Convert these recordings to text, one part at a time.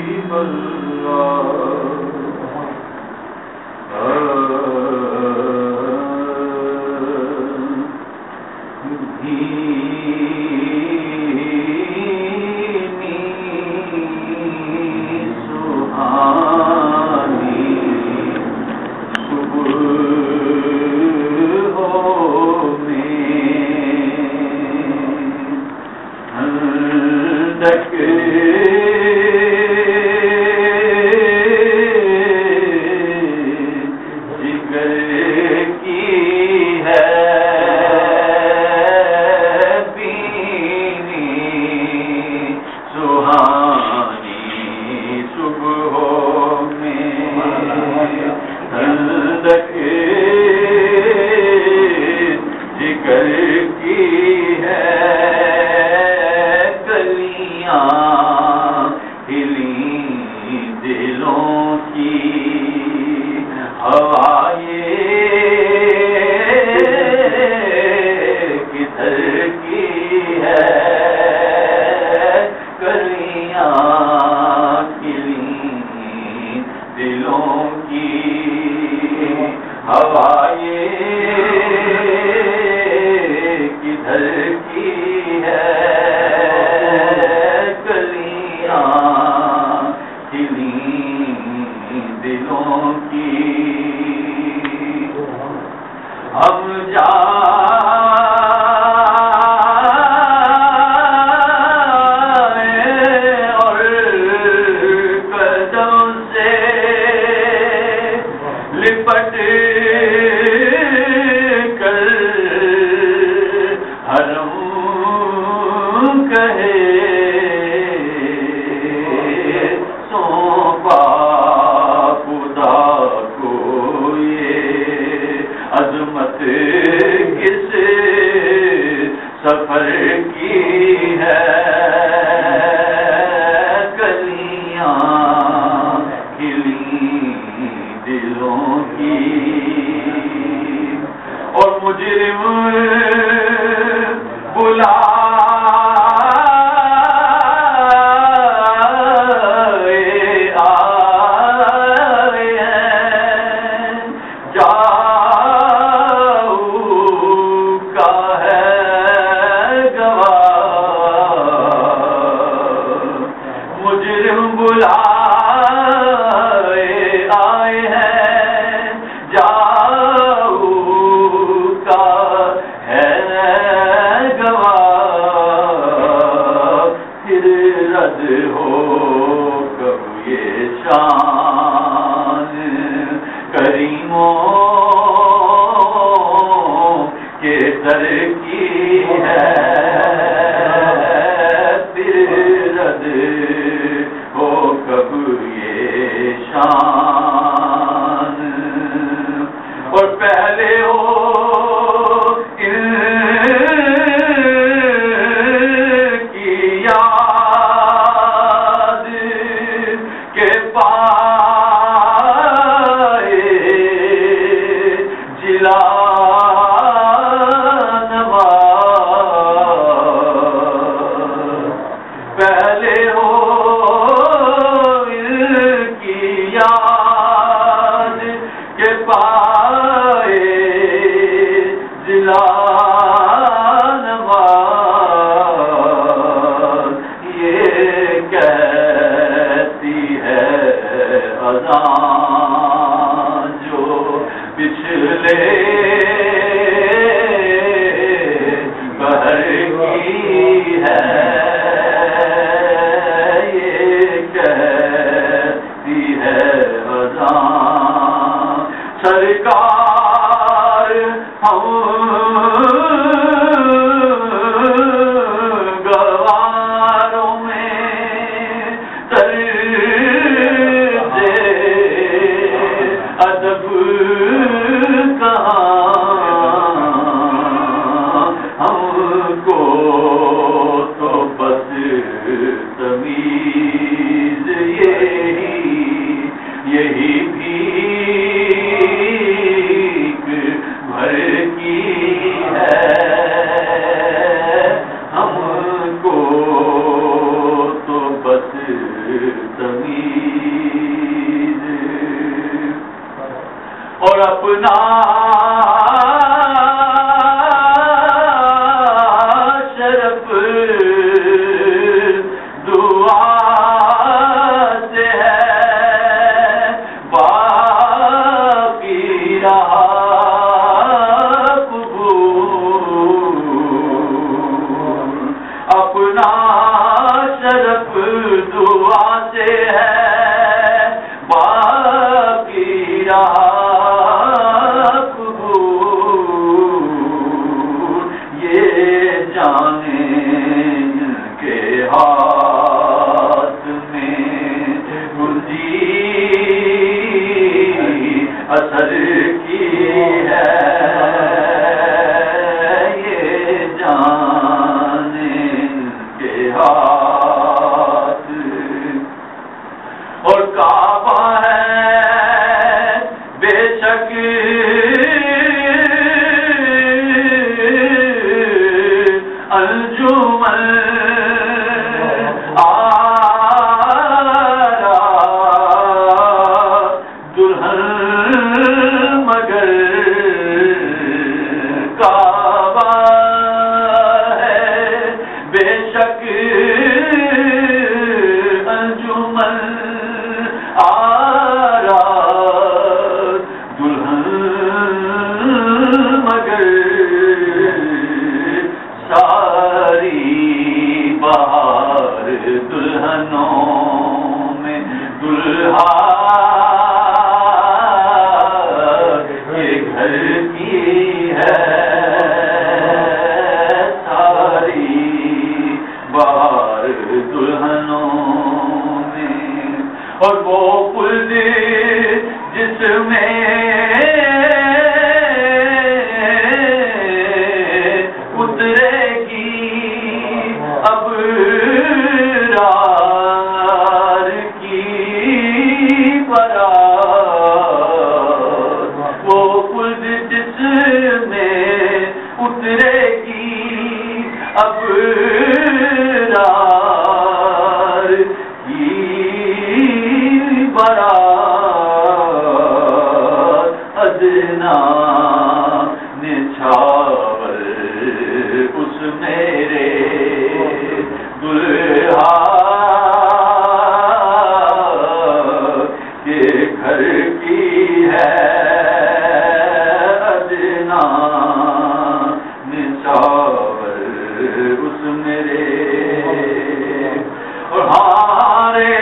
زمین اپنا شرف دعا سے ہے باقی رہا قبول، اپنا شرف دعا سے ہے باقی رہا قبول، یہ جانے ان کے ہاتھ میں گنجی اثر کی ہے، یہ جانے ان کے ہاتھ، اور کعبہ ہے بے شک انجمن آرا دلہن مگر کعبہ ہے بے شک انجمن آرا دلہن مگر ساری بہار دلہنوں میں دلہا یہ گھر کی ہے، ساری بہار دلہنوں میں، اور وہ پل جس میں اترے گی ابرار کی بارات، وہ پل جس میں اترے گی ابرار کی بارات، ادنا نچھاور اس میرے دلہا کے گھر کی ہے، ادنا نچھاور اس میرے، اور ہارے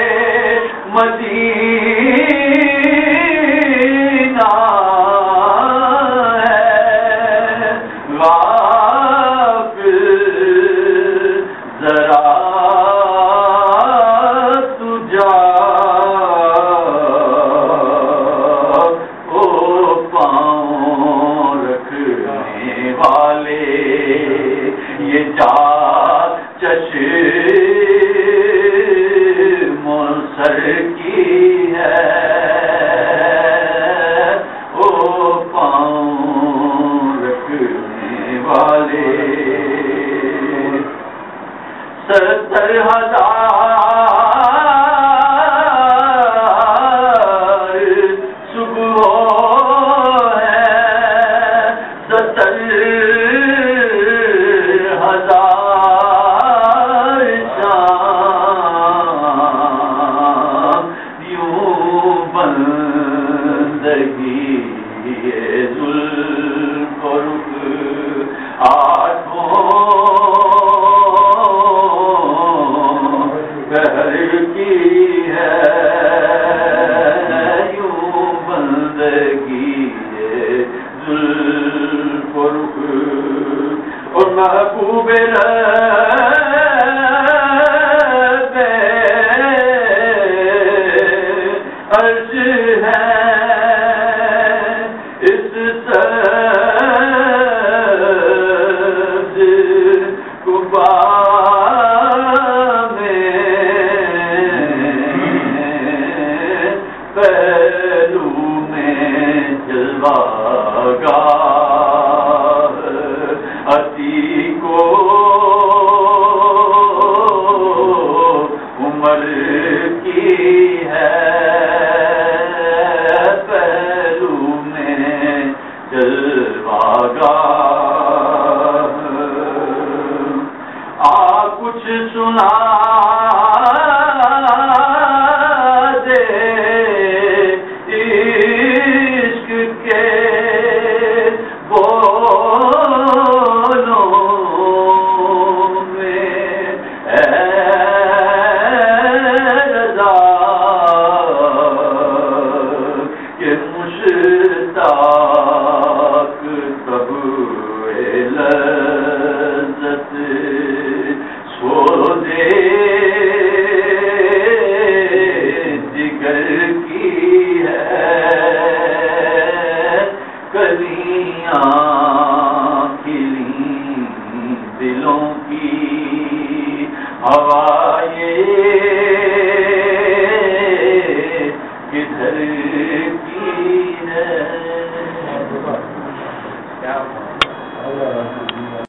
مدینہ ہے غافل ذرا تجا او پاؤں رکھنے والے، یہ جا چشم سر کی ہے، او پاؤں رکھنے والے، 70,000 صبح ہے، 70,000 شام، یوں بندگی زلف و رخ آٹھوں پہر کی ہے، یوں بندگی زلف و رخ، اور محبوب عرش ہے اس سبز قبا میں، پہلو میں جلوہ گاہ عتیق و عمر کی ہے، پہلو میں آگاہ کچھ سنا دے عشق کے بولوں میں اے رضا کہ مشتاق تب لذت سو دے جگر کی ہے کلیاں کھلی دلوں کی ہوائیں کدھر کی ہے.